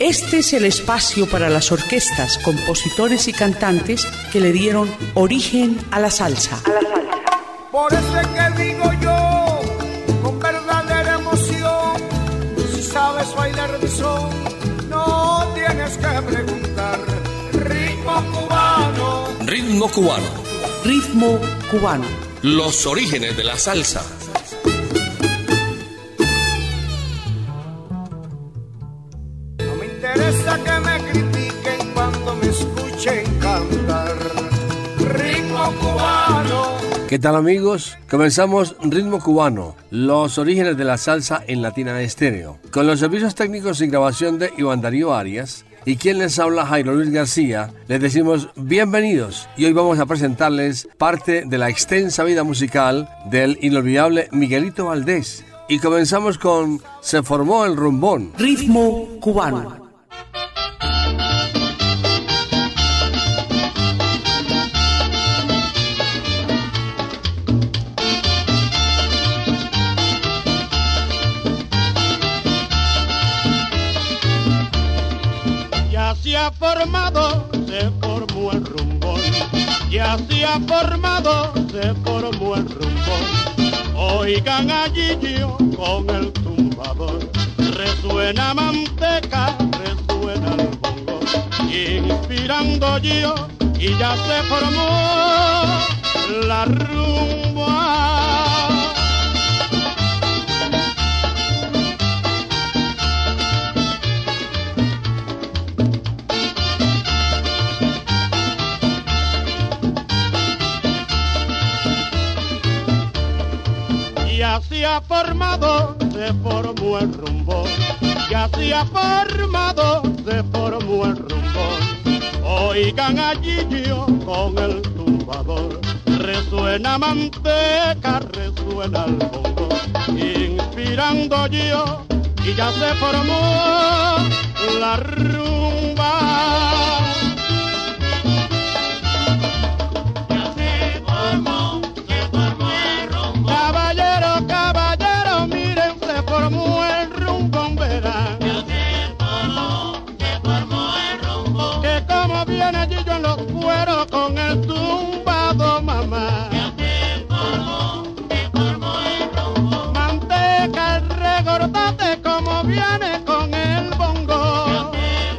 Este es el espacio para las orquestas, compositores y cantantes que le dieron origen a la salsa. Por eso es que digo yo, con verdadera emoción, si sabes bailar de son, no tienes que preguntar. Ritmo cubano. Ritmo cubano. Ritmo cubano. Los orígenes de la salsa. No me interesa que me critiquen cuando me escuchen cantar. Ritmo cubano. ¿Qué tal, amigos? Comenzamos Ritmo Cubano, los orígenes de la salsa en Latina Estéreo, con los servicios técnicos y grabación de Iván Darío Arias y quien les habla, Jairo Luis García. Les decimos bienvenidos y hoy vamos a presentarles parte de la extensa vida musical del inolvidable Miguelito Valdés. Y comenzamos con Se formó el rumbón. Ritmo cubano. Se formó el rumbón, ya se ha formado, se formó el rumbón. Oigan a Gillo con el tumbador, resuena manteca, resuena el bongo, inspirando yo y ya se formó la rumba. Ya se ha formado, se formó el rumbón. Ya se ha formado, se formó el rumbón. Oigan a Gillo con el tumbador. Resuena manteca, resuena el bongo. Inspirando yo y ya se formó la rumba. Con el tumbado, mamá. Manteca, regordate como viene con el bongo.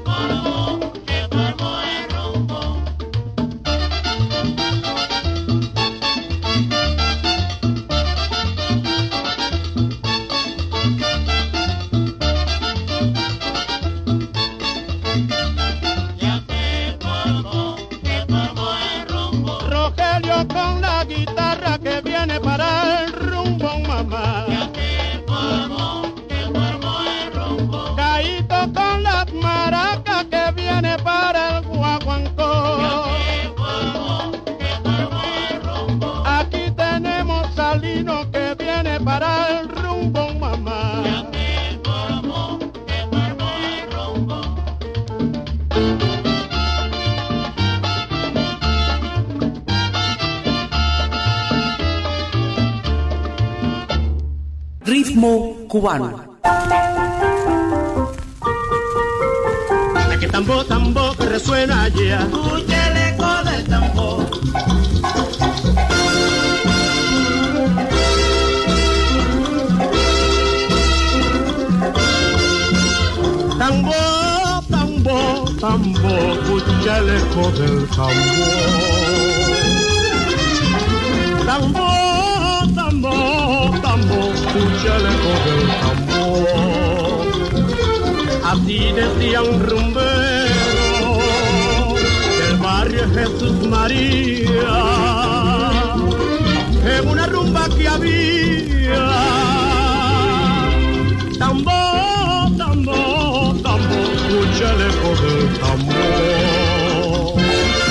Con la guitarra que viene para el rumbo, mamá. Ya se formó el rumbo. Caíto con las maracas que viene para el guaguancó. Ya se formó el rumbo. Aquí tenemos Salino que viene para el rumbo, mamá. Ya se formó el rumbo. Ritmo cubano. Que tambor, tambor que resuena allá. Escucha el eco del tambor. Tambor, tambor, tambor, escucha el eco del tambor. Tambor, tambor, tambor, escucha el eco del tambor. Así decía un rumbero del barrio Jesús María, en una rumba que había. Tambor, tambor, tambor, escucha el eco del tambor.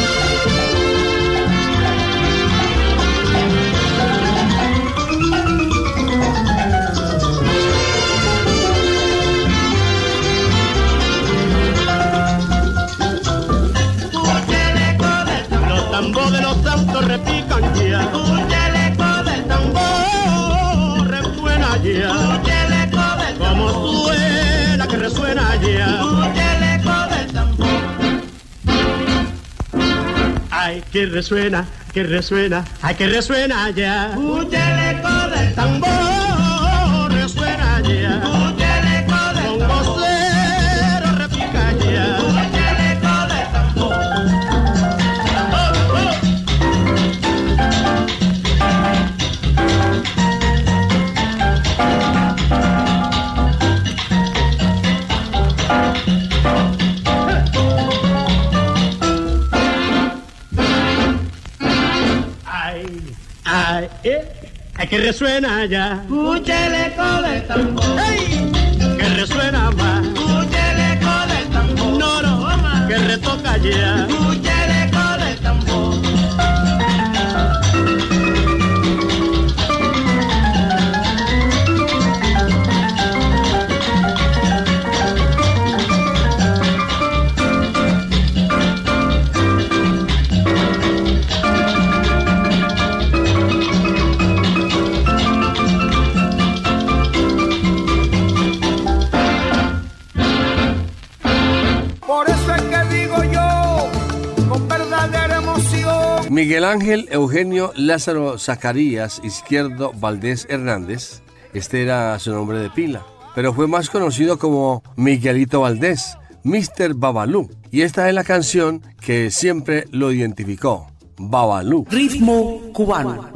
Los tambores de los santos repican ya. Escucha el eco del tambor. Resuena ya. Escucha el eco del tambor. Como que resuena, ay que resuena ya. Escuche el eco del tambor, Resuena ya. escuche el eco del Con tambor, vocero repica ya. escuche el eco del tambor. Ay, que resuena ya. Escuche el eco del tambor, ¡Ey! Que resuena más. escuche el eco del tambor. No, no, que retoca ya. Escuche el eco del tambor. Por eso es que digo yo, con verdadera emoción. Miguel Ángel Eugenio Lázaro Zacarías Izquierdo Valdés Hernández, este era su nombre de pila, pero fue más conocido como Miguelito Valdés, Mr. Babalú, y esta es la canción que siempre lo identificó, Babalú. Ritmo cubano.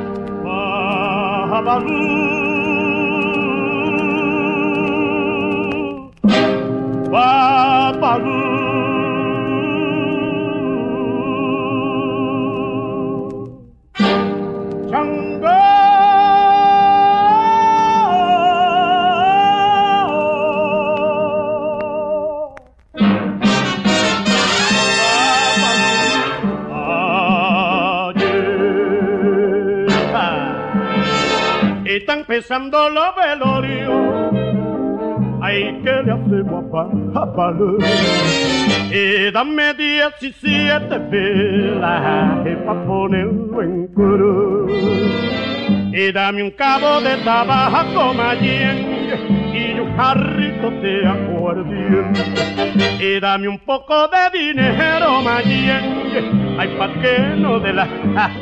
Está empezando los velorios, ay, ¿qué le hacemos a Palú? Y dame 17 velas pa' ponerlo en cruz. Y dame un cabo de tabaco mayengue y un jarrito de aguardiente. Y dame un poco de dinero mayengue, ay, pa' que no de la...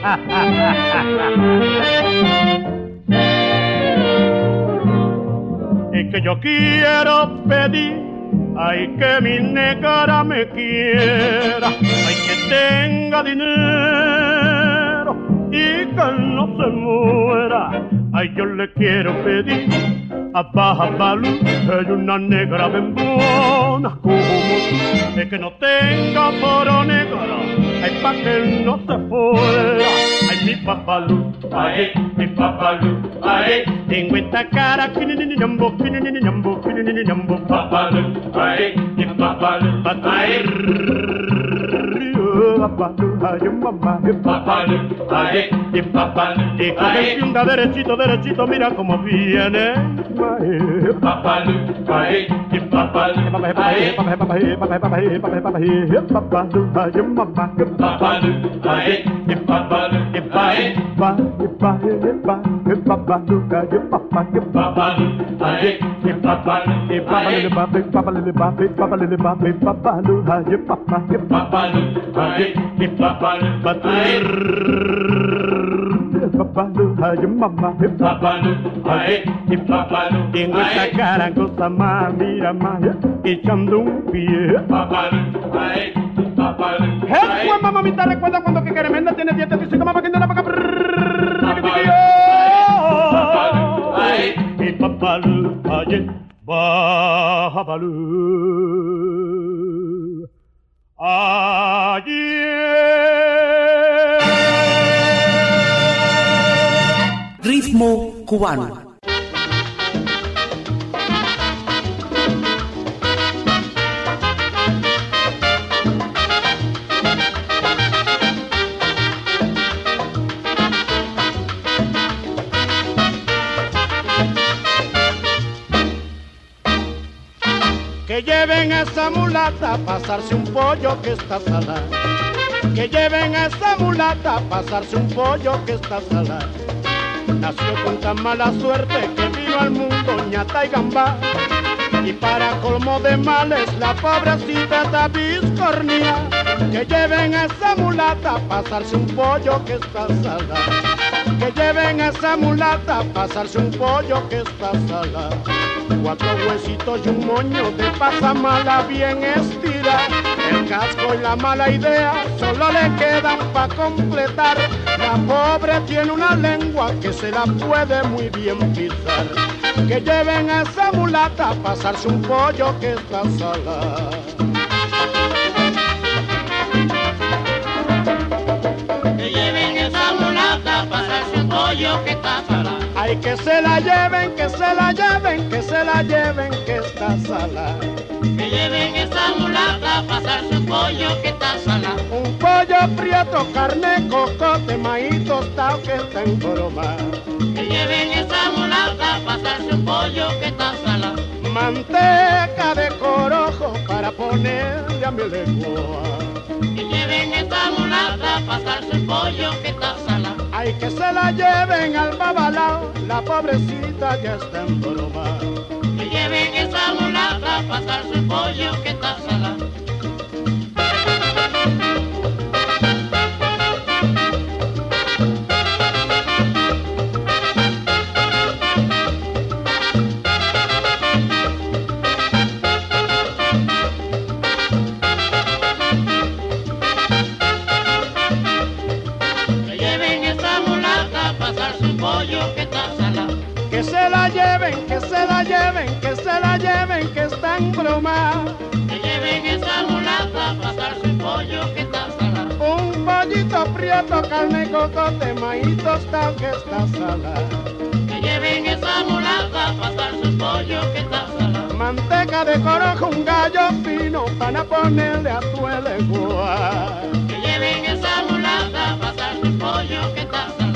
Y que yo quiero pedir, ay, que mi negra me quiera, ay, que tenga dinero y que no se muera. Ay, yo le quiero pedir a Babalú, hay una negra bembona como tú, es que no tenga poro negro, ay, pa' que no se fuera. Ay, mi Babalú, ay, mi Babalú, ay, tengo esta cara, kinini ñambo, Babalú, ay, mi Babalú, ay, Babalú, ay, mamá, Babalú, ay, mi Babalú, y coge un derechito, mira cómo viene, Babalú, ay, mi Babalú, ay, Babalú, ay, mamá, Babalú, ay, mi Babalú, tengo esta cara cosa más, mira más, echando un pie. Mamita, recuerda cuando que Caremenda tiene dientes, dice que mamá que anda para acá. Mi Babalú, ay, Babalú, Ritmo cubano. Que lleven a esa mulata a pasarse un pollo que está salado. Que lleven a esa mulata a pasarse un pollo que está salado. Nació con tan mala suerte que vino al mundo ñata y gambá. Y para colmo de males la pobrecita está biscornía. Que lleven a esa mulata a pasarse un pollo que está salado. Que lleven a esa mulata a pasarse un pollo que está salado. 4 huesitos y un moño de pasamala bien estira. El casco y la mala idea solo le quedan pa' completar. La pobre tiene una lengua que se la puede muy bien pisar. Que lleven a esa mulata a pasarse un pollo que está salado. Que lleven esa mulata a pasarse un pollo que está salado. Ay, que se la lleven, que se la lleven, que se la lleven, que está salada. Que lleven esa mulata a pasarse un pollo que está salado. Un pollo prieto, carne, cocote, maíz tostado que está en broma. Que lleven esa mulata a pasarse un pollo que está salado. Manteca de corojo para ponerle a mi lengua. Que lleven esa mulata a pasarse un pollo que está salado. Ay, que se la lleven al babalao, la pobrecita ya está en broma. Que lleven esa mulata a pasarse un pollo que está salado. Que se la lleven, que se la lleven, que se la lleven, que está en broma. Que lleven esa mulata a pasarse un pollo que está salado. Un pollito prieto, carne, cocote, maíz tostado que está salado. Que lleven esa mulata a pasarse un pollo que está salado. Manteca de corojo, un gallo fino para ponerle a tu lengua. Que lleven esa mulata a pasarse un pollo que está salado.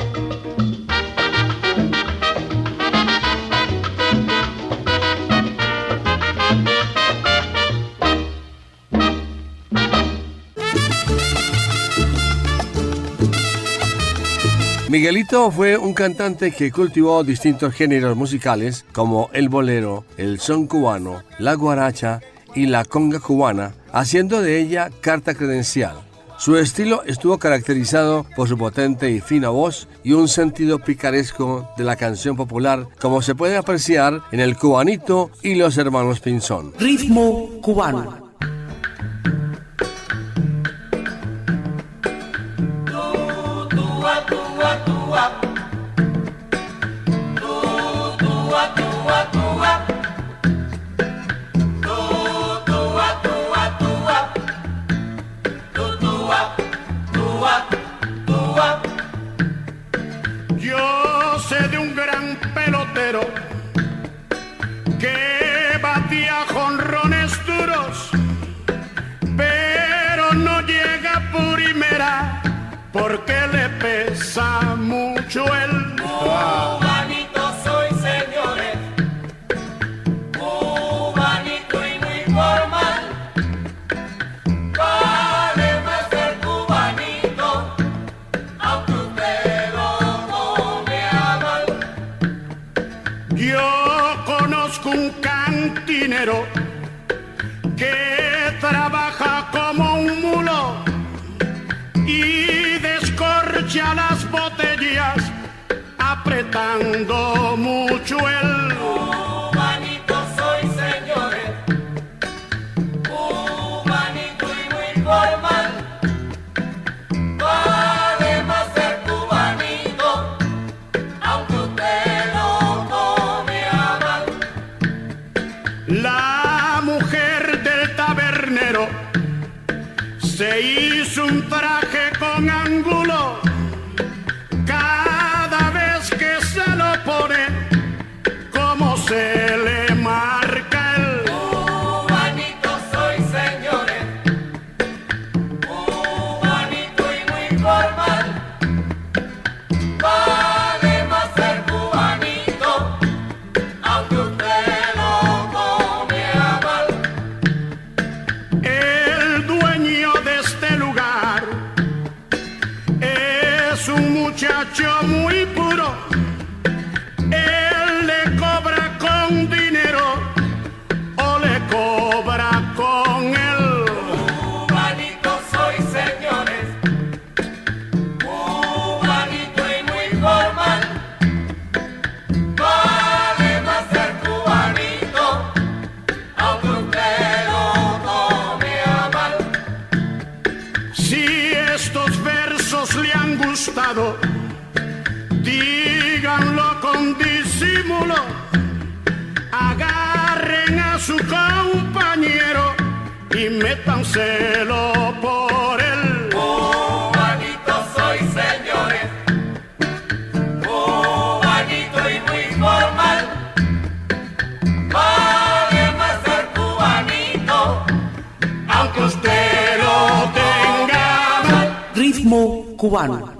Miguelito fue un cantante que cultivó distintos géneros musicales como el bolero, el son cubano, la guaracha y la conga cubana, haciendo de ella carta credencial. Su estilo estuvo caracterizado por su potente y fina voz y un sentido picaresco de la canción popular, como se puede apreciar en El Cubanito y Los Hermanos Pinzón. Ritmo cubano. Yo sé de un gran pelotero que batía jonrones duros, pero no llega a primera porque le pesa mucho el Cubanito soy, señores, cubanito y muy formal. Vale más ser cubanito, aunque usted lo tome a mal. Yo conozco un cantinero que trabaja como un mulo y descorcha las botellas apretando mucho el Cubanito soy, señores, cubanito y muy formal. Vale más ser cubanito, aunque usted lo tome a mal. La mujer del tabernero se hizo un traje con ángulo. Cada vez que se lo pone, como se le marca el Cubanito soy, señores, cubanito y muy formal. Vale más ser cubanito, aunque usted lo tome a mal. el dueño de este lugar métanselo por él. Cubanito soy, señores, cubanito y muy formal. Vale más ser cubanito, Aunque usted lo tenga mal. Ritmo cubano.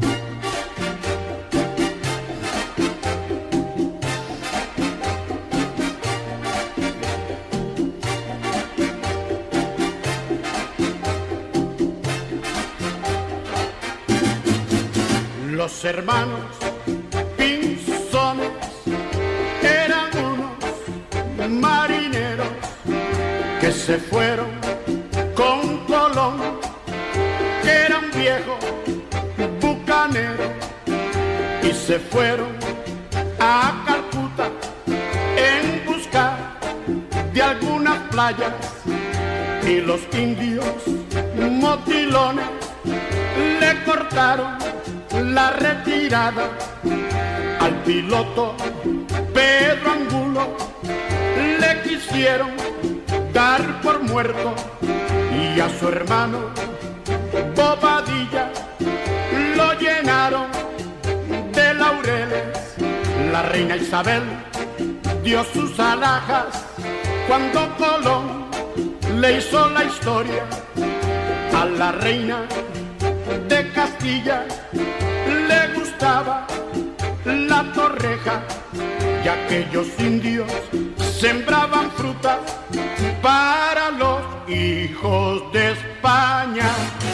Los hermanos Pinzones eran unos marineros que se fueron con Colón, que era un viejo bucanero, y se fueron a Calcuta en busca de algunas playas, y los indios motilones le cortaron la retirada al piloto Pedro Angulo. Le quisieron dar por muerto, y a su hermano Bobadilla lo llenaron de laureles. La reina Isabel dio sus alhajas cuando Colón le hizo la historia a la reina de Castilla. Le gustaba la torreja, y aquellos indios sembraban frutas para los hijos de España.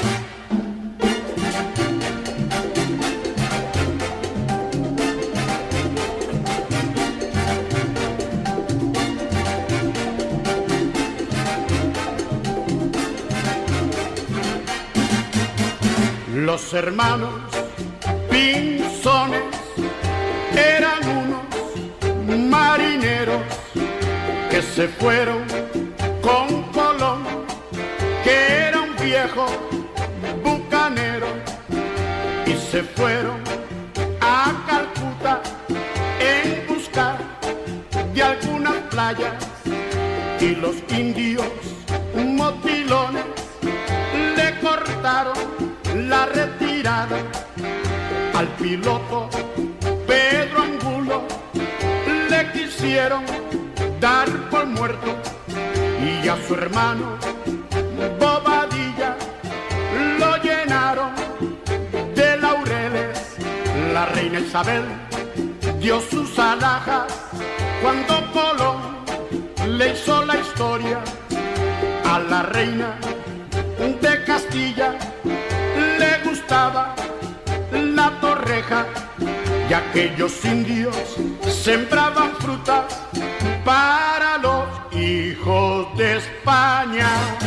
Los hermanos Pinzones eran unos marineros que se fueron con Colón, que era un viejo bucanero, y se fueron a Calcuta en busca de algunas playas, y los indios motilones le cortaron la retirada al piloto Pedro Angulo. Le quisieron dar por muerto, y a su hermano Bobadilla lo llenaron de laureles. La reina Isabel dio sus alhajas cuando Colón le hizo la historia a la reina de Castilla. Le gustaba la torreja, y aquellos indios sembraban frutas para los hijos de España.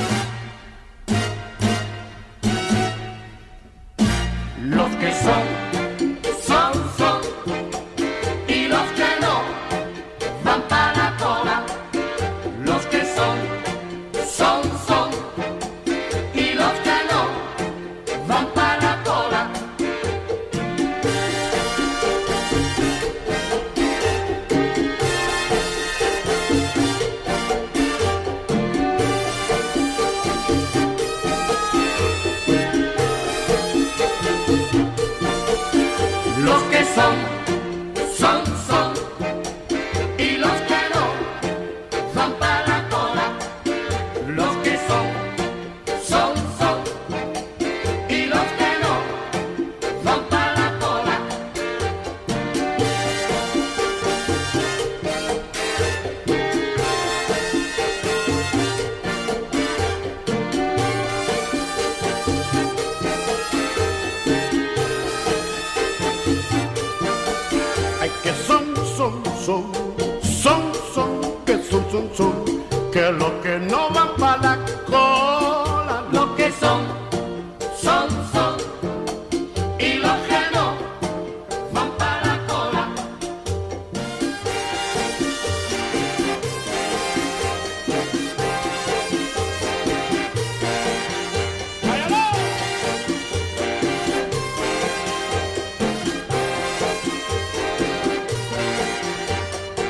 Los que son, son, y los que no van para la cola. Los que son, son, y los que no van para la cola. Los que son, son, y los que no van para la cola. Los que son, son, y los que no van para la cola. Ay, que son, que son, que los que no van para la cola. Los que son, y los que no van para la cola.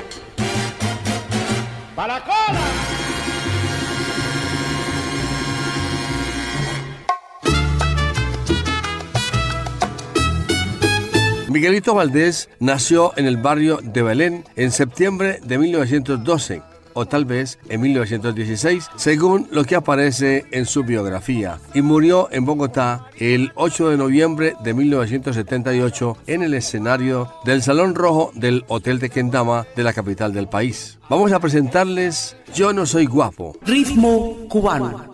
¡Para la cola! Miguelito Valdés nació en el barrio de Belén en septiembre de 1912, o tal vez en 1916, según lo que aparece en su biografía, y murió en Bogotá el 8 de noviembre de 1978 en el escenario del Salón Rojo del Hotel de Kendama de la capital del país. Vamos a presentarles Yo no soy guapo. Ritmo cubano.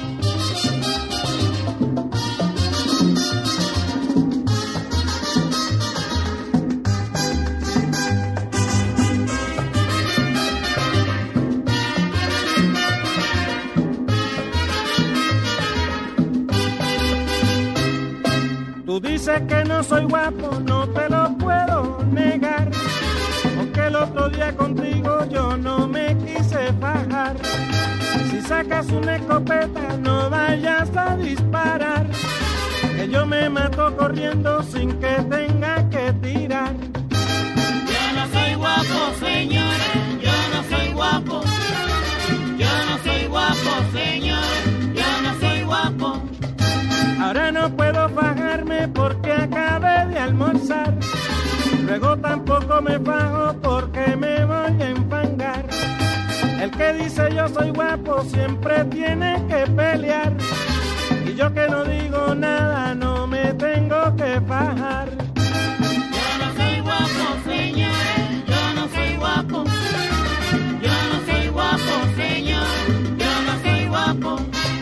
Tú dices que no soy guapo, no te lo puedo negar, porque el otro día contigo yo no me quise fajar. Si sacas una escopeta no vayas a disparar, que yo me mato corriendo sin que tenga que tirar. Yo no soy guapo, señora, yo no soy guapo. Yo no soy guapo, señora, yo no soy guapo. Ahora no puedo fajarme porque acabé de almorzar. Luego tampoco me fajo porque me voy a enfangar. El que dice yo soy guapo siempre tiene que pelear. Y yo que no digo nada no me tengo que fajar. Yo no soy guapo, señora, yo no soy guapo. Yo no soy guapo, señor, yo no soy guapo.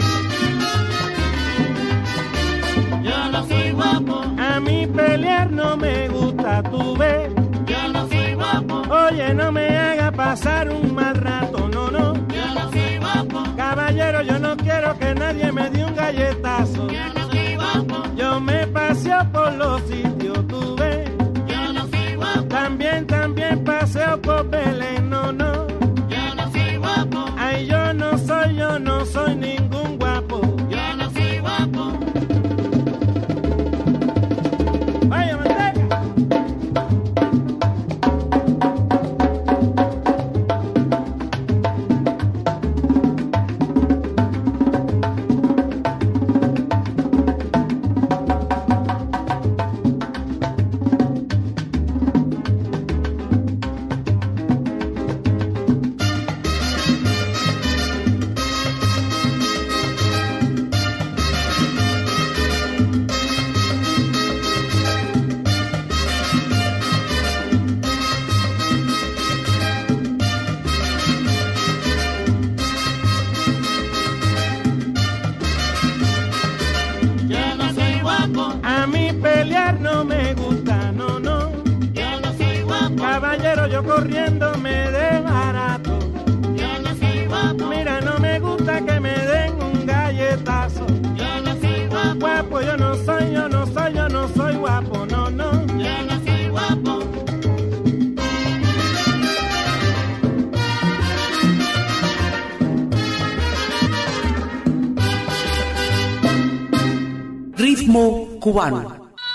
Yo no soy guapo. A mí pelear no me gusta, tú ves. Yo no soy guapo. Oye, no me haga pasar un mal rato, no, no. Yo no soy guapo. Caballero, yo no quiero que nadie me dé un galletazo. Yo no soy guapo. Yo me paseo por los sitios, tú ves. Yo no soy guapo. También paseo por Belén, no, no. Yo no soy guapo. Ay, yo no soy ningún guapo. Yo no soy guapo. Vaya, manteca. Yo no soy guapo. A mí pelear no me gusta, no, no. Yo no soy guapo. Caballero, yo corriendo me desbarato. Yo no soy guapo. Mira, no me gusta que me den un galletazo. Yo no soy guapo. Guapo, yo no soy guapo, no, no. Yo no soy guapo. Ritmo cubano.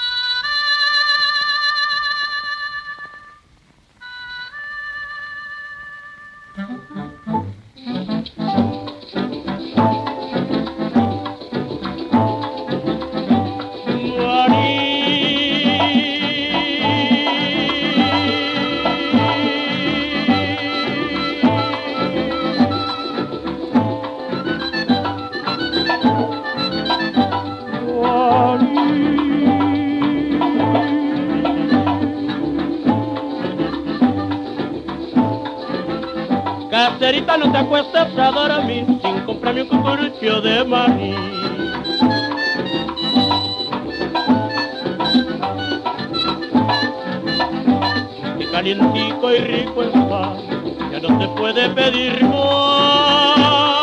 Caserita, no te acuestes a dormir sin comprarme un cucurucho de maní. Y calientico y rico está, ya no se puede pedir más.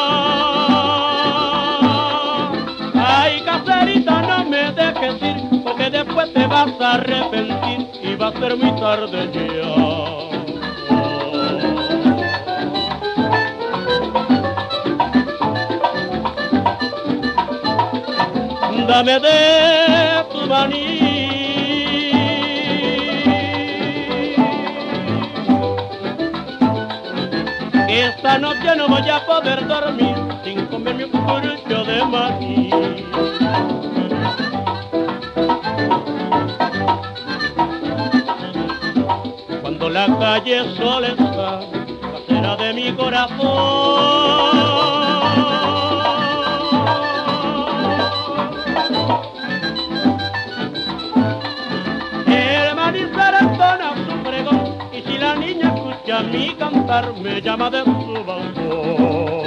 Ay, caserita, no me dejes ir, porque después te vas a arrepentir y va a ser muy tarde ya. Dame de tu maní. Esta noche no voy a poder dormir sin comerme un cucurucho de maní. la calle Solesa, casera de mi corazón. El maní serentona su pregón, y si la niña escucha mi cantar, me llama de su balcón.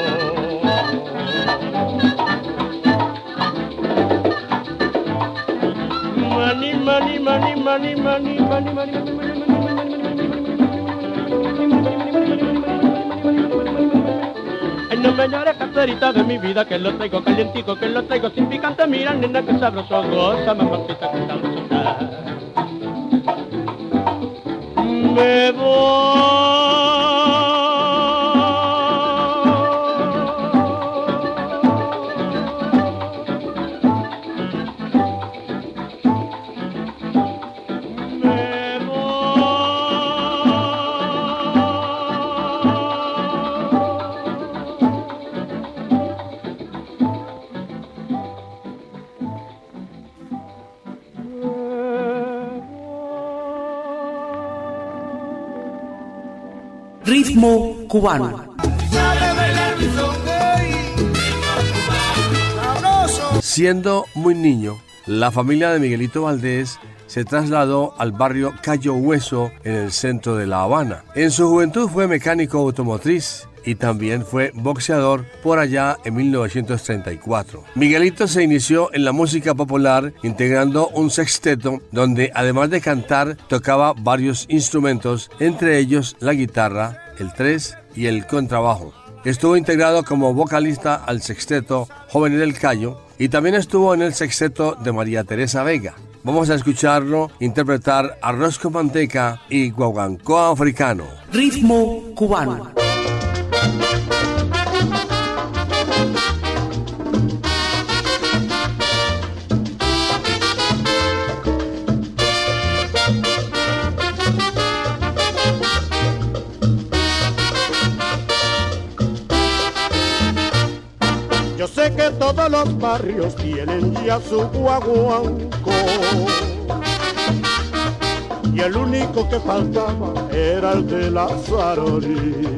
Mani, mani, mani, mani, mani, mani, mani, mani, mani. Ay, no me llores, caserita de mi vida, que lo traigo calientico, que lo traigo sin picante. Mira, nena, que sabroso, goza, mamacita, que sabrosita. Me Ritmo cubano. Siendo muy niño, la familia de Miguelito Valdés se trasladó al barrio Cayo Hueso en el centro de La Habana. En su juventud fue mecánico automotriz y también fue boxeador por allá en 1934. Miguelito se inició en la música popular integrando un sexteto donde además de cantar tocaba varios instrumentos, entre ellos la guitarra, el tres y el contrabajo. Estuvo integrado como vocalista al sexteto Jóvenes del Cayo y también estuvo en el sexteto de María Teresa Vega. Vamos a escucharlo interpretar Arroz con Manteca y Guaguancó Africano. Ritmo cubano. Yo sé que todos los barrios tienen ya su guaguanco, y el único que faltaba era el de la Sarori.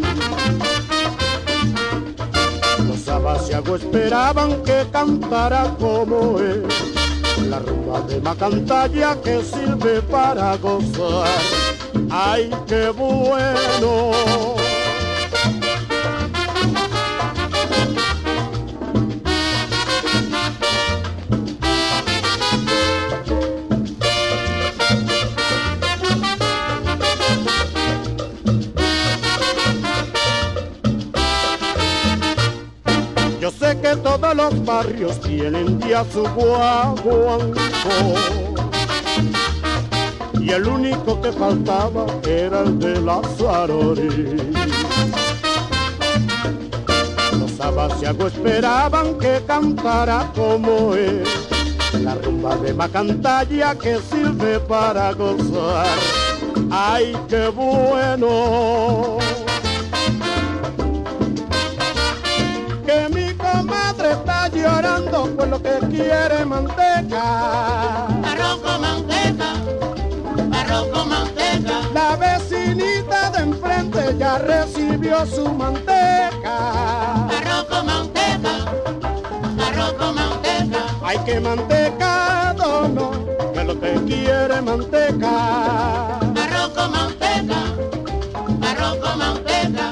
Los abasiagos esperaban que cantara como él, la rumba de Macantalla que sirve para gozar. ¡Ay, qué bueno! Yo sé que todos los barrios tienen ya su guaguancó, y el único que faltaba era el de la Sarori. Los abasiagos esperaban que cantara como él, la rumba de Macantalla que sirve para gozar. ¡Ay, qué bueno! Que mi comadre está llorando por lo que quiere manteca. Arroz con manteca, arroz con manteca. La vecinita de enfrente ya recibió su manteca. Arroz con manteca, arroz con manteca. Hay que mantecado, no, que lo que quiere manteca. Arroz con manteca, arroz con manteca.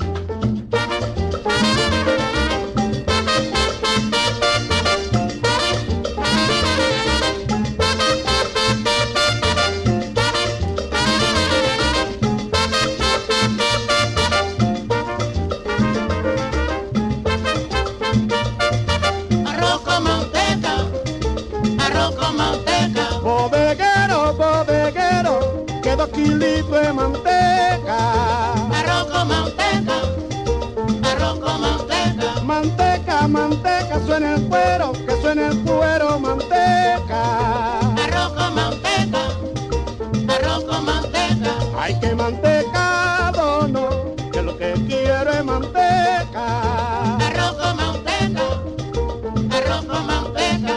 Kilito de manteca. Arroz con manteca, arroz con manteca. Manteca, manteca, suena el cuero, que suena el cuero, manteca. Arroz con manteca, arroz con manteca. Hay que mantecado, no, que lo que quiero es manteca. Arroz con manteca, arroz con manteca.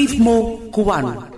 Ritmo cubano.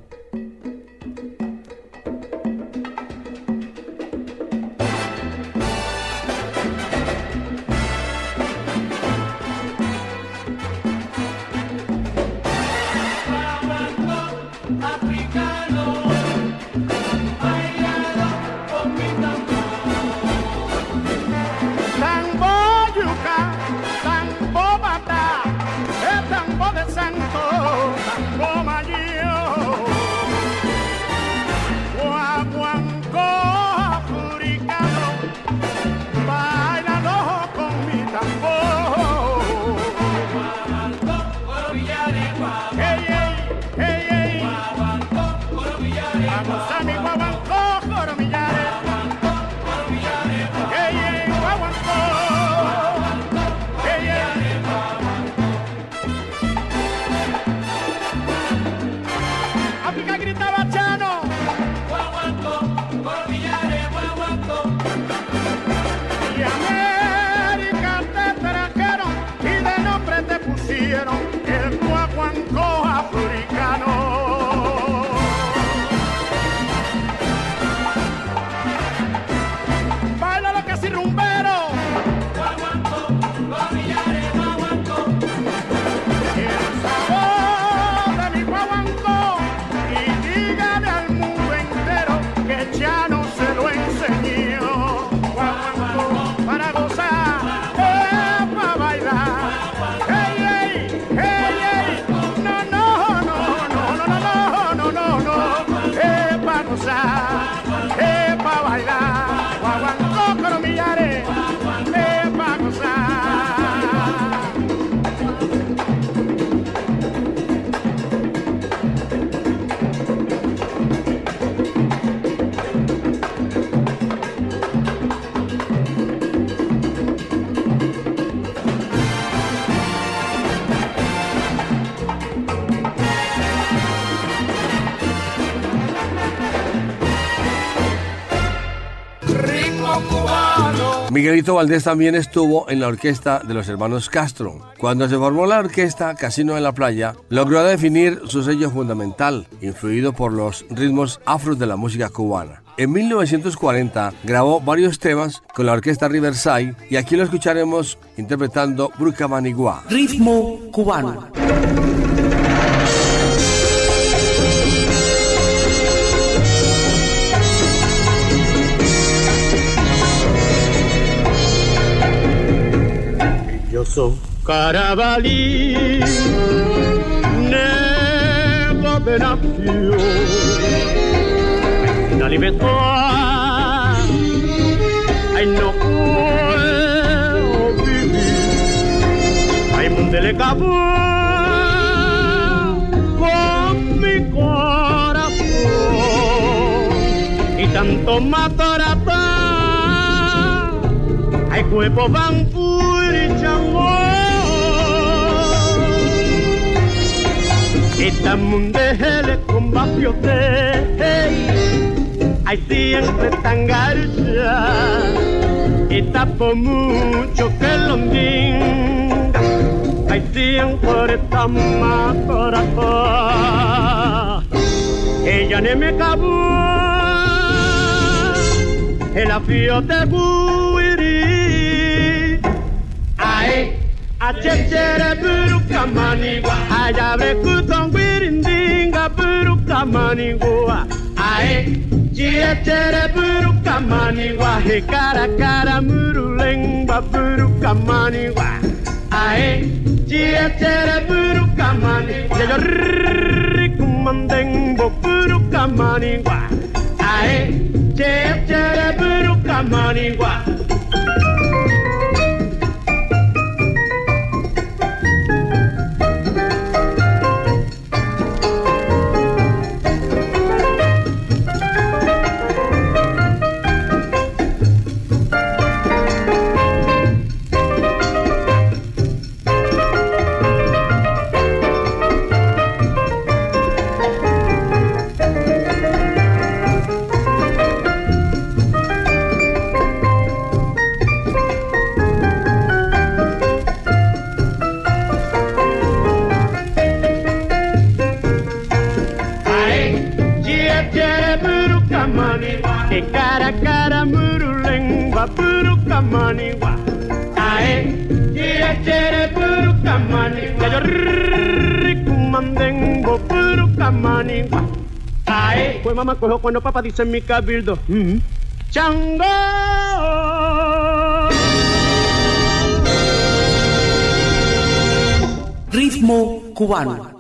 El guaguancó africano. Baila lo que es rumbero. Guaguancó, comillares, guaguancó. El sabor de mi guaguancó. Y dígale al mundo entero que ya no se lo enseñó. Guaguancó para gozar, para bailar. Pa' bailar, guaguancó con millares, pa' gozar. Miguelito Valdés también estuvo en la orquesta de los hermanos Castro. Cuando se formó la orquesta Casino de la Playa, logró definir su sello fundamental, influido por los ritmos afros de la música cubana. En 1940 grabó varios temas con la orquesta Riverside y aquí lo escucharemos interpretando Buruca Manigua. Ritmo cubano. Yo soy Carabalí, negro de nación, la libertad, ay no puedo vivir, ay mundele cabó con mi corazón, y tanto matarata, ay cuerpo van esta mundele con bafiote, hay siempre tan garcha, esta por mucho que lo ninga, hay siempre tan más corazón. Ella no me acabó, el afiote buiri, ay. Acecere buruka manigua, ayabre kutong birindinga buruka manigua. Ae, chiecere buruka manigua, he cara cara murulengba buruka manigua. Ae, chiecere buruka manigua, yo rikumandengbo buruka manigua. Ae, chiecere buruka manigua. Ae cara cara murulengua purukamaningua. Ae chere purukamaningua. Yo rikumandengua purukamaningua. Ae pues mamá cojo cuando papá dice mi cabildo. Chango. Ritmo cubano.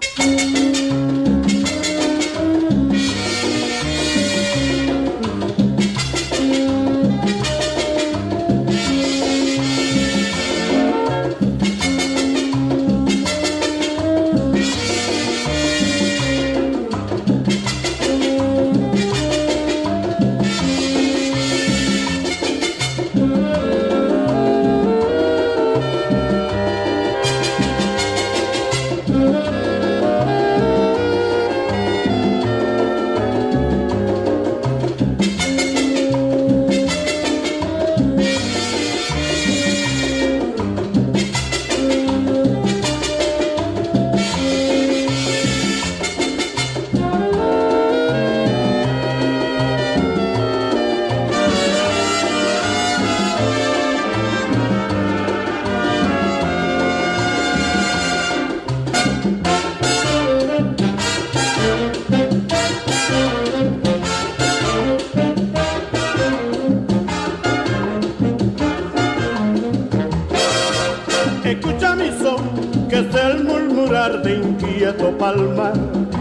Escucha mi son, que es el murmurar de inquieto palmar,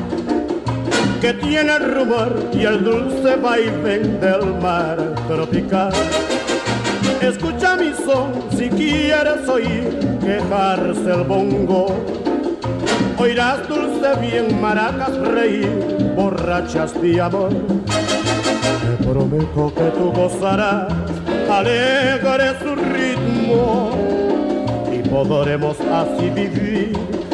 que tiene el rumor y el dulce vaivén del mar tropical. Escucha mi son, si quieres oír quejarse el bongo, oirás dulce bien maracas reír, borrachas de amor. Te prometo que tú gozarás alegre su ritmo, podremos así vivir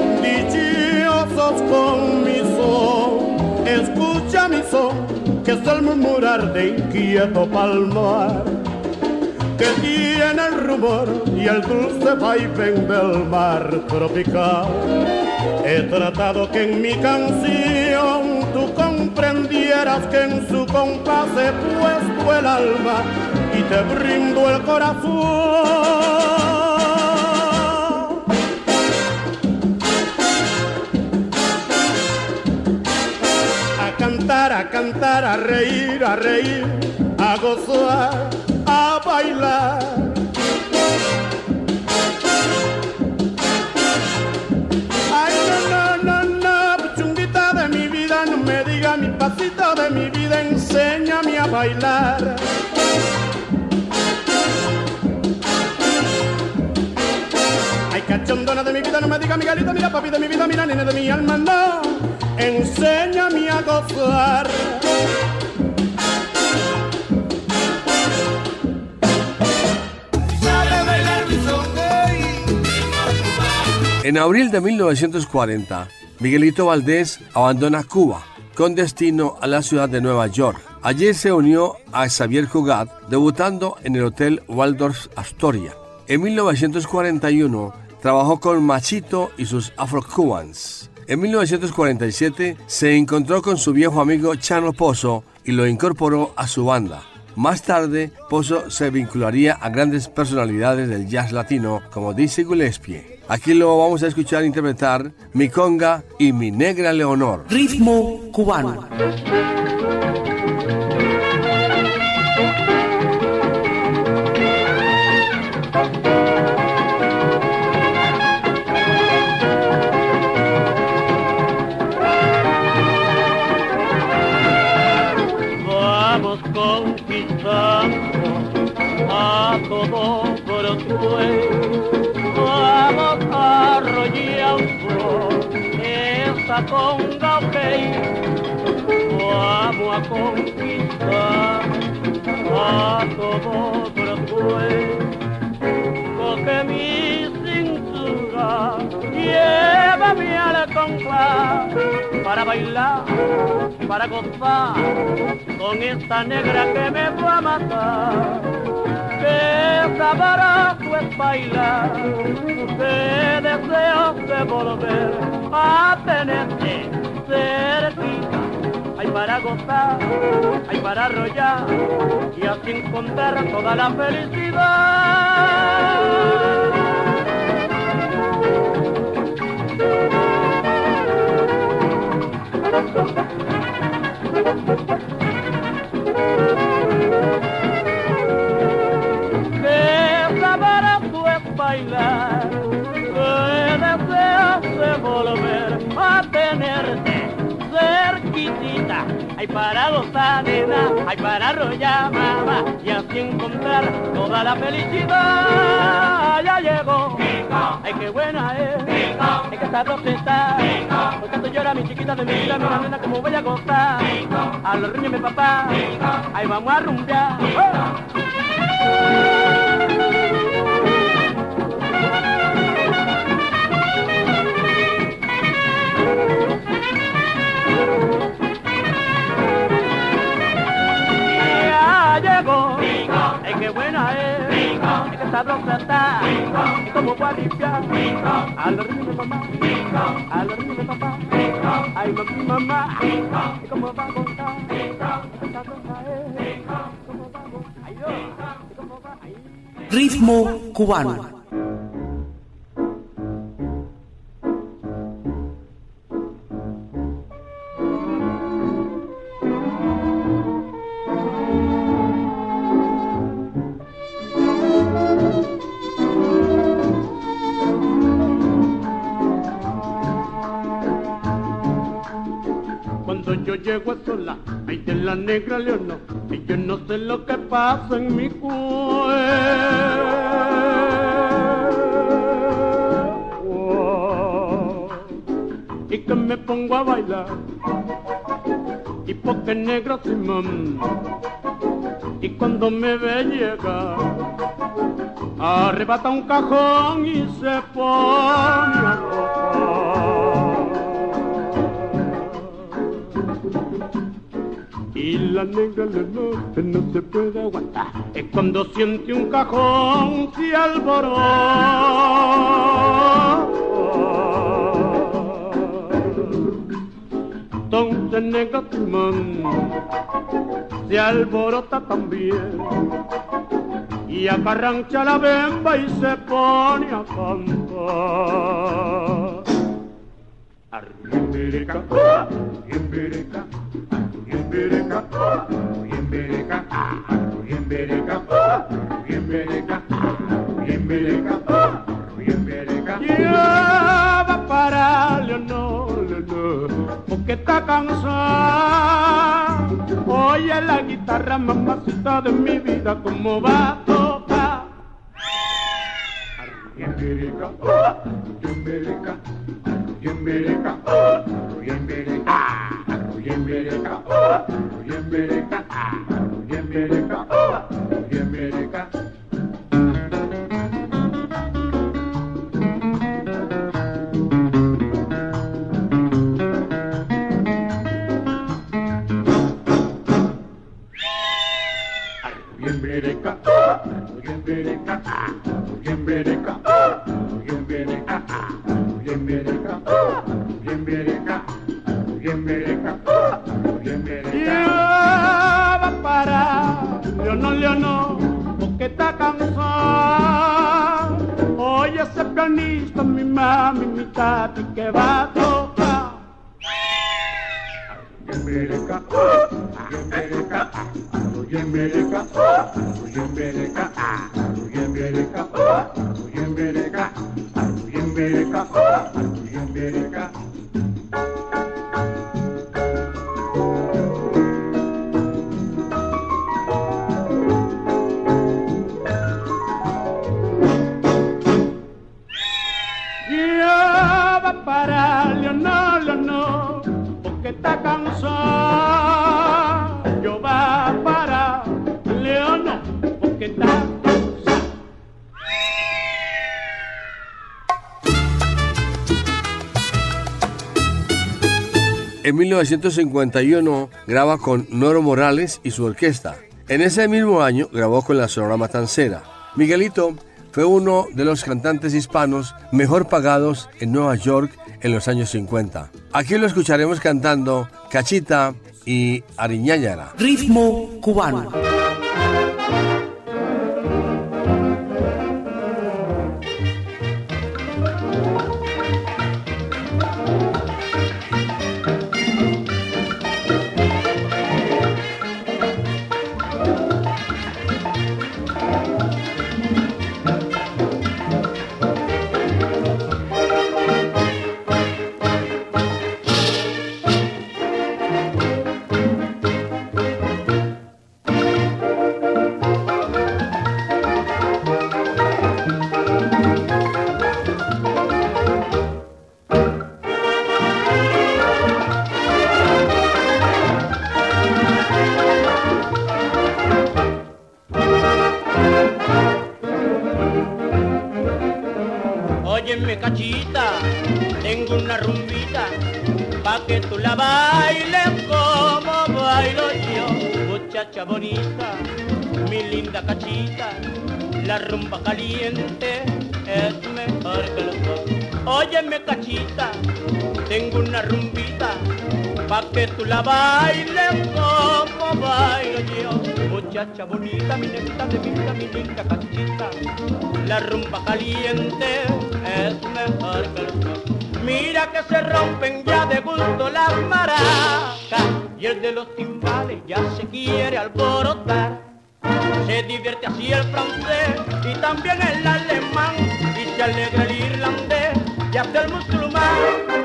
dichosos con mi son. Escucha mi son, que es el murmurar de inquieto palmar, que tiene el rumor y el dulce vaivén del mar tropical. He tratado que en mi canción tú comprendieras que en su compás he puesto el alma y te brindo el corazón. A cantar, a reír, a gozar, a bailar. Ay, no, chunguita de mi vida, no me diga mi pasito de mi vida, enséñame a bailar. Ay, cachondona de mi vida, no me diga Miguelito, mira papi de mi vida, mira nene de mi alma, no. Enséñame a gozar. En abril de 1940, Miguelito Valdés abandona Cuba con destino a la ciudad de Nueva York. Allí se unió a Xavier Cugat, debutando en el Hotel Waldorf Astoria. En 1941 trabajó con Machito y sus Afro-Cubans. En 1947 se encontró con su viejo amigo Chano Pozo y lo incorporó a su banda. Más tarde, Pozo se vincularía a grandes personalidades del jazz latino como Dizzy Gillespie. Aquí lo vamos a escuchar interpretar Mi Conga y Mi Negra Leonor. Ritmo cubano. A todo Broadway, vamos arrollando esa conga, ok, vamos a conquistar a todo Broadway, coge mi cintura, llévame al compás para bailar, para gozar con esta negra que me va a matar. Qué sabroso es bailar, qué deseo de volver a tenerte cerquita. Ay, para gozar, hay para arrollar y así encontrar toda la felicidad. Que sabroso es bailar, que deseas de volver a tenerte cerquitita. Hay para gozar, nena, hay para arrollar, mamá, y así encontrar toda la felicidad. Ya llegó, ay, qué buena es, ay, que sabrosa está, porque tanto llora mi chiquita de mi vida, mira, nena, como voy a gozar. A los riñones, papá, ahí vamos a rumbear. Qué buena es que sabrosa está, y como va a limpiar, a los ritmos de mamá, a los ritmos de papá, ay mamá, y como va a gozar, que sabrosa es, como va a gozar, ay Dios, y como va, ay. Ritmo cubano. Yo llego a sola, ay de la negra leona, y yo no sé lo que pasa en mi cuerpo. Y que me pongo a bailar, y porque negra soy mamá, y cuando me ve llegar, arrebata un cajón y se pone a tocar. Y la negra leona no se puede aguantar, es cuando siente un cajón se alborota. Entonces negra timón se alborota también y agarrancha la bemba y se pone a cantar. Arriemberica, arriemberica, arriemberica, arriemberica, arriemberica, arriemberica, arriemberica, arriemberica. Ya va para Leonor, porque está cansada. Oye la guitarra, mamacita de mi vida, cómo va a tocar. Arriemberica, arriemberica, arriemberica, arriemberica, arriemberica, arriemberica, arriemberica, arriemberica. Arriemberica, arriemberica, arriemberica, arriemberica, arriemberica, arriemberica, arriemberica, arriemberica. Ya va para Leonor, porque está cansada. Oye ese pianista, mi mami, mi tati, que va a tocar. Arriemberica, arriemberica, arriemberica, arriemberica, arriemberica, arriemberica, arriemberica, arriemberica. Ya va para Leonor, porque está cansada. Yo va para Leonor, porque está cansada. En 1951 graba con Noro Morales y su orquesta. En ese mismo año grabó con la Sonora Matancera. Miguelito fue uno de los cantantes hispanos mejor pagados en Nueva York en los años 50. Aquí lo escucharemos cantando Cachita y Ariñáñara. Ritmo cubano. Óyeme cachita, tengo una rumbita, pa' que tú la bailes como bailo yo. Muchacha bonita, mi linda cachita, la rumba caliente es mejor que los dos. Óyeme cachita, tengo una rumbita, pa' que tú la bailes como bailo yo. Muchacha bonita, mi negrita de vida, mi linda cachita, la rumba caliente es mejor que los dos. Mira que se rompen ya de gusto las maracas y el de los timbales ya se quiere alborotar. Se divierte así el francés y también el alemán, y se alegra el irlandés y hasta el musulmán.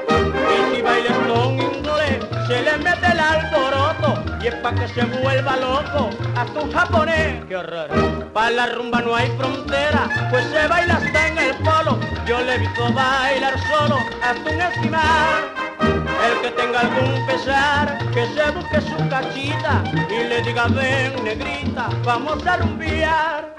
Y si bailes con inglés se le mete el alboroto y es pa' que se vuelva loco hasta un japonés. ¡Qué horror! Pa' la rumba no hay frontera, pues se baila hasta en el polo. Yo le he visto bailar solo hasta un esquimal. El que tenga algún pesar, que se busque su cachita y le diga ven negrita, vamos a rumbear.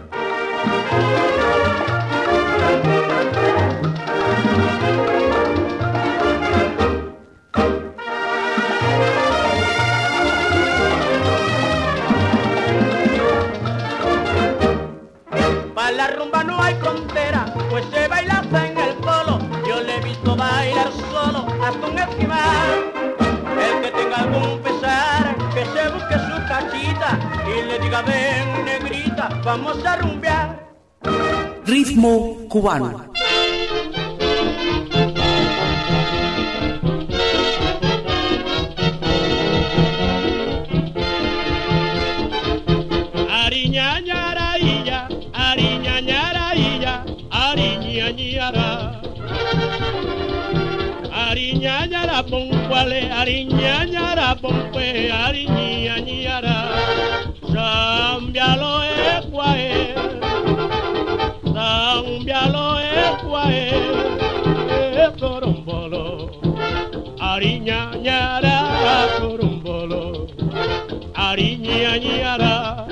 Pa' la rumba no hay frontera, pues se baila hasta en el polo. Yo le he visto bailar solo hasta un esquimal. El que tenga algún pesar, que se busque su cachita y le diga ven negrita, vamos a rumbear. Ritmo cubano. Ariñañarailla, ariñañarailla, ariñañara. Ariñañara poncuale, ariñañara ponque, ariñañara. Zambialo ecuae, zambialo ecuae, corombolo. Ariñañara, corombolo, ariñañara.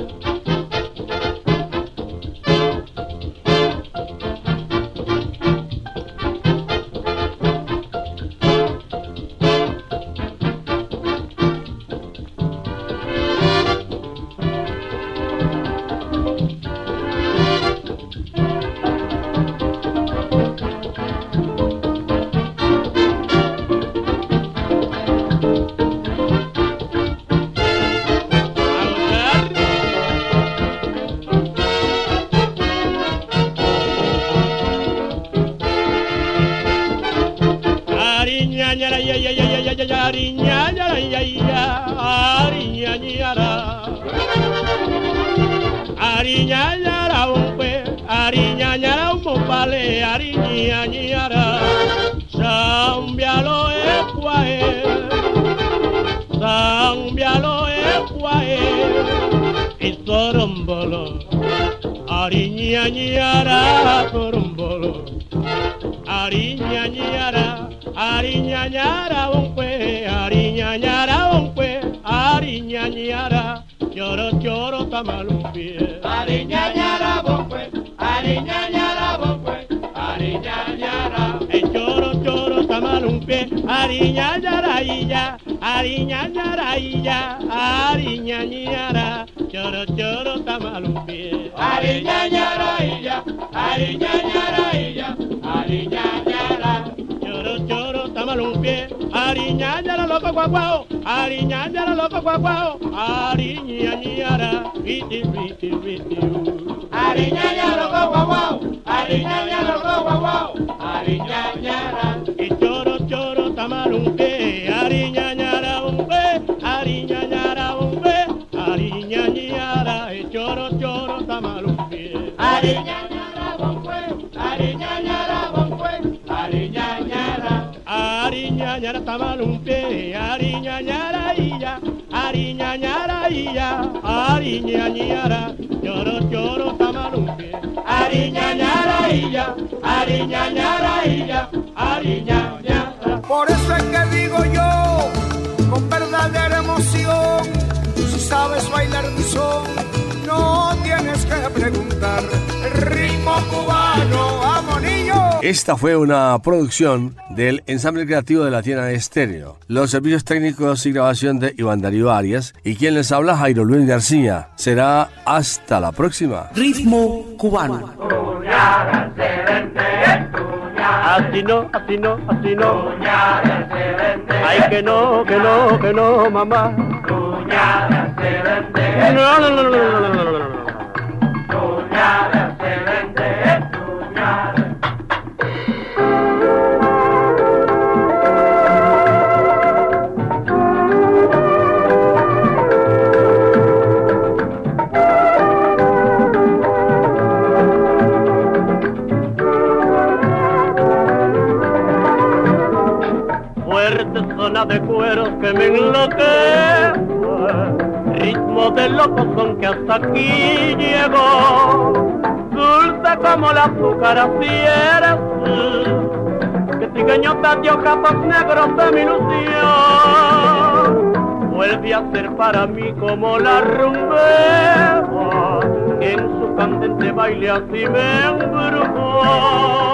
Ariñañara umpe, ariñañara umpale, ariñañara. Zambialo ecuae, zambialo ecuae, y corombolo. Ariñañara, corombolo. Ariñañara, ariñañara umpe, ariñañara umpe, ariñañara. Lloro, lloro, tamalumpi. Ariñañara bombe, ariñañara bombe, ariñañara. Lloro, lloro, tamalumpi. Ariñañara, ariñañara, ariñañara. choro, choro, tamalumpie. Ariñañarailla, ariñañarailla, ariñañara. Choro, choro, tamalumpie. Ariñañara loco guaguao, ariñañara loco guaguao, ariñañara, viti, viti, viti. Ariñañara loco guaguao, ariñañara loco guaguao, ariñañara. Y choro, choro, tamalumpie, ariñañara umbe, ariñañara umbe, ariñañara, y choro, choro, tamalumpie. Ariñañara bonque, ariñañara bonque, ariñañara. Ariñañara tamalumpie, ariñañara iya, ariñañara iya, ariñañara, choro, choro, tamalumpie. Ariñañara iya, ariñañara iya, ariñañara. Por eso es que digo yo, con verdadera emoción, si sabes bailar mi son, no tienes que preguntar. El ritmo cubano, ¡vamos niño! Esta fue una producción del Ensamble Creativo de Latina Estéreo. Los servicios técnicos y grabación de Iván Darío Arias y quien les habla, Jairo Luis García. Será hasta la próxima. Ritmo cubano. Así no, así no, así no. Ay, que no, que no, que no, mamá. No, no, no, no, no, no, no, no, no. Zona de cueros que me enloquece, ritmo de locos son que hasta aquí llegó, dulce como el azúcar así eres, que trigueñota de ojazos negros de mi ilusión, vuelve a ser para mí como la rumbera, que en su candente baile así me embrujó.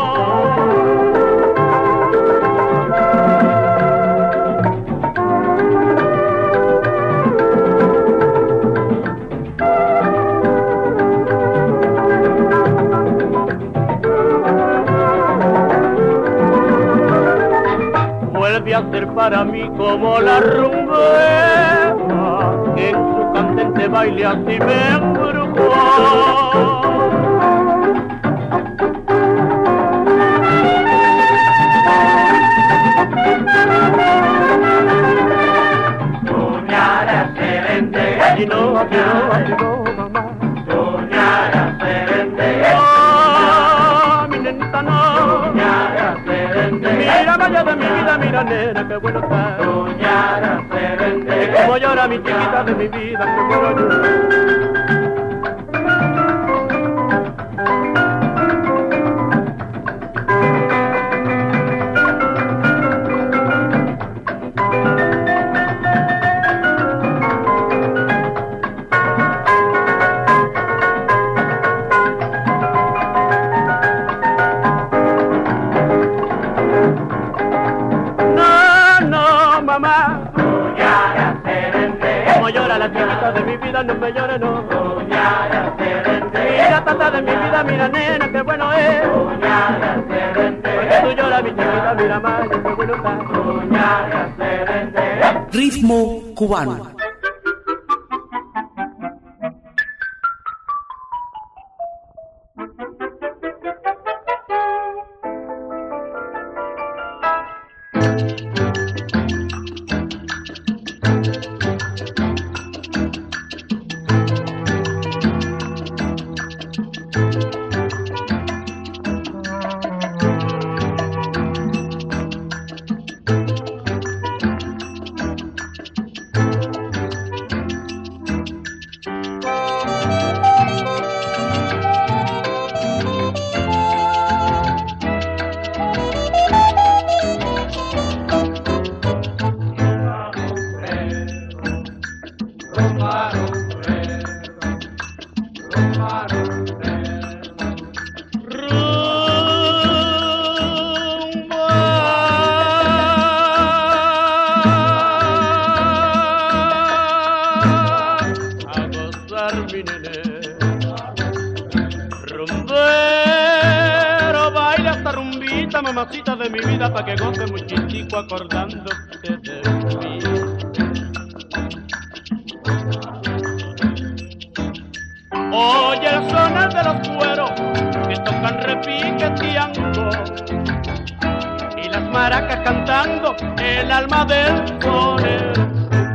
Vuelve a ser para mí como la rumbera, que en su candente baile así me embrujó. Aquí no, aquí no, aquí no, mamá. Soñara serente, Oh, mi nenita no. soñara serente, Mira, vaya de mi vida, mira, nena, qué bueno está. soñara serente. Y como llora mi chiquita de mi vida, qué bueno llora. De mi vida no me llores, no. Soñara serente, Mira, tata de mi vida, mira, nena, qué bueno es. soñara serente, Porque tú lloras, mi chiquita, mira, más, qué bueno está. soñara serente. Ritmo cubano. cosita de mi vida pa' que goce muy chistico acordándote de mí. Oye el sonar de los cueros que tocan repiqueteando y las maracas cantando el alma del sonero.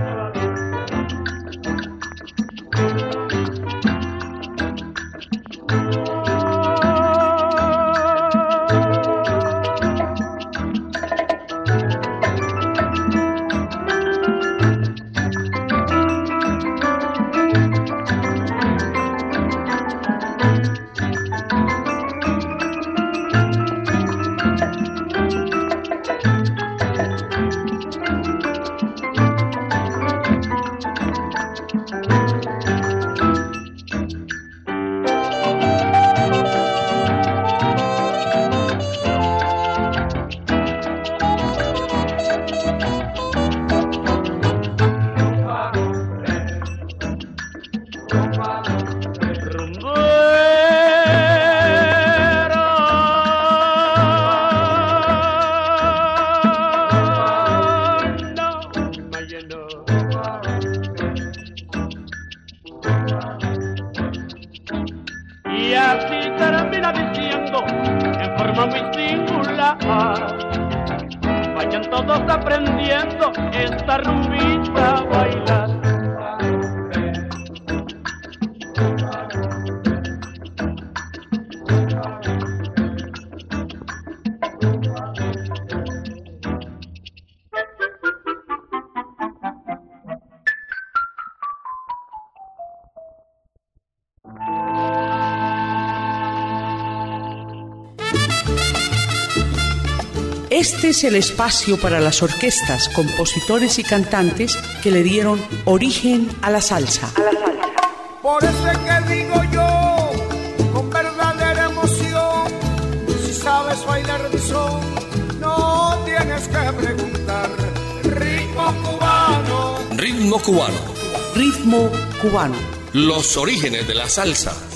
Y así termina diciendo en forma muy singular: vayan todos aprendiendo esta rumbita a bailar. Este es el espacio para las orquestas, compositores y cantantes que le dieron origen a la salsa. Por eso es que digo yo, con verdadera emoción, si sabes bailar mi son, no tienes que preguntar. Ritmo cubano. Ritmo cubano. Ritmo cubano. Los orígenes de la salsa.